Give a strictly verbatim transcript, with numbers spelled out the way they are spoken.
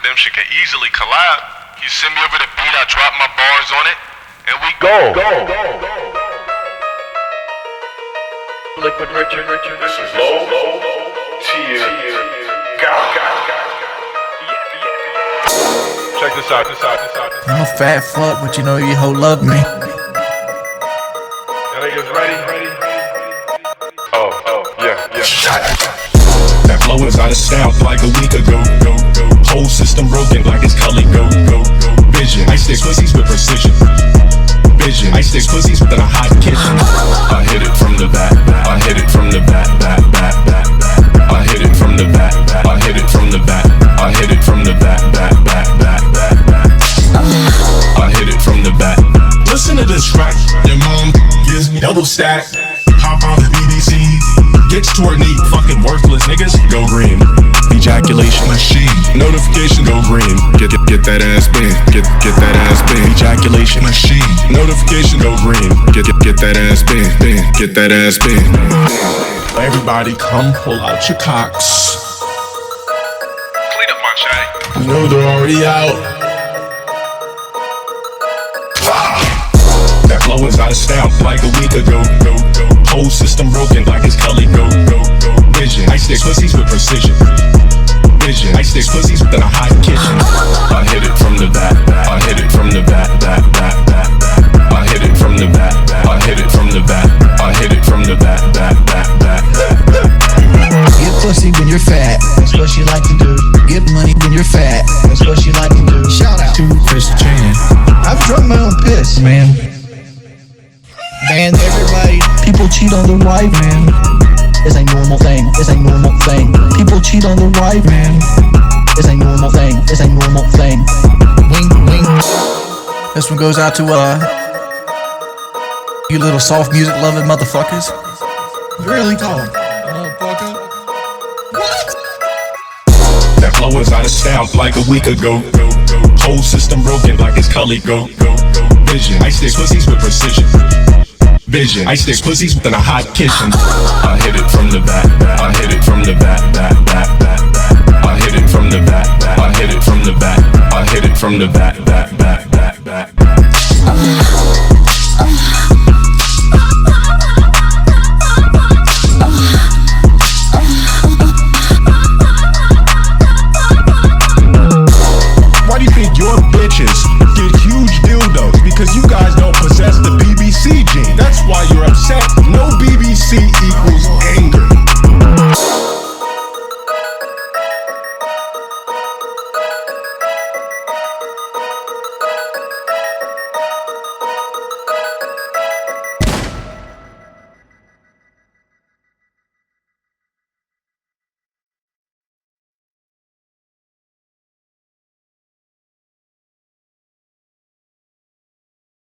them shit can easily collab. You send me over the beat, I drop my bars on it, and we go. Go, go, go. Liquid Richard, Richard, this is low, low, tier, God, God, God. Check this out, this out, this out, this out. I'm a fat fuck, but you know you hoe love me. Y'all niggas ready? Ready? Oh, oh, yeah, yeah. That flow is out of style like a week ago. Go, go. Whole system broken like it's Cully. Go, go, go. Vision. I stick pussies with precision. Vision. I stick pussies within a hot kitchen. I hit it from the back. I hit it from the back, back, back, back, back. I hit it from the back. I hit it from the back. I hit it from the back, back, back, back, back, back. I hit it from the back. Listen to this track. Your mom gives me double stack. Hop on the B B C. Gets toward me, fucking worthless niggas. Go green. Ejaculation machine. Notification. Go green. Get get, get that ass bent. Get get that ass bent. Ejaculation machine. Notification. Go green. Get get get that ass bent. Bent. Get that ass bent. Everybody come pull out your cocks. Clean up my chat. You know they're already out. That flow is out of style like a week ago. Go, go. Whole system broken like it's Cully. Go, go, go. Vision. I stick pussies with precision. Vision. I stick pussies within a hot kitchen. I hit it from the back. I hit it from the back, back, back, back, back. I hit it from the back. I hit it from the back. I hit it from the back, back, back, back, back. Get pussy when you're fat, that's what she like to do. Get money when you're fat, that's what she like to do. Shout out to Chris Chan. I've drunk my own piss, man. Man, everybody, people cheat on their wife, man. It's a normal thing, it's a normal thing. People cheat on their wife, man. It's a normal thing, it's a normal thing. Wink, wink. This one goes out to, uh, you little soft music loving motherfuckers. Really tall. Motherfucker. What? That flow is out of style like a week ago. Go, go. Whole system broken like it's Cully. Go, go, go. Vision. I stick pussies with precision. Vision. I stick pussies within a hot kitchen. I hit it from the back. I hit it from the back, back, back, back, back. I hit it from the back. I hit it from the back. I hit it from the back.